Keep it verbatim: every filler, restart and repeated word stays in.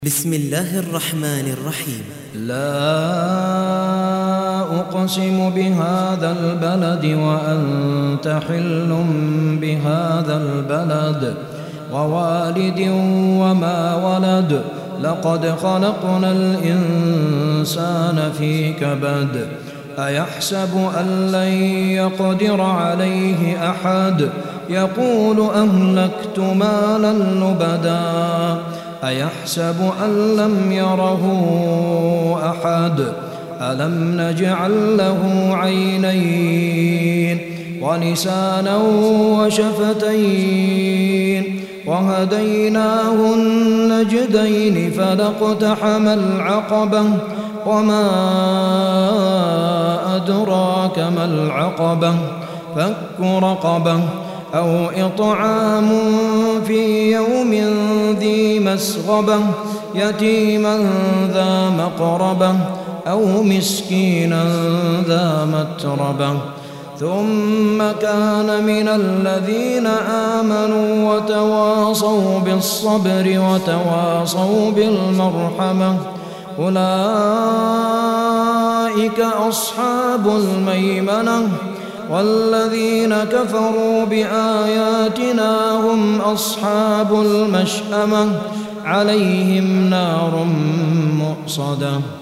بسم الله الرحمن الرحيم. لا أقسم بهذا البلد وأنت حل بهذا البلد ووالد وما ولد لقد خلقنا الإنسان في كبد أيحسب أن لن يقدر عليه أحد يقول أهلكت مالا لبدا أيحسب أن لم يره أحد ألم نجعل له عينين ولسانا وشفتين وهديناه النجدين فلاقتحم العقبة وما أدراك ما العقبة فك رقبة أو إطعام في يوم ذي مسغبة يتيما ذا مقربة أو مسكينا ذا متربة ثم كان من الذين آمنوا وتواصوا بالصبر وتواصوا بالمرحمة أولئك أصحاب الميمنة والذين كفروا بآياتنا هم أصحاب المشأمة عليهم نار مؤصدة.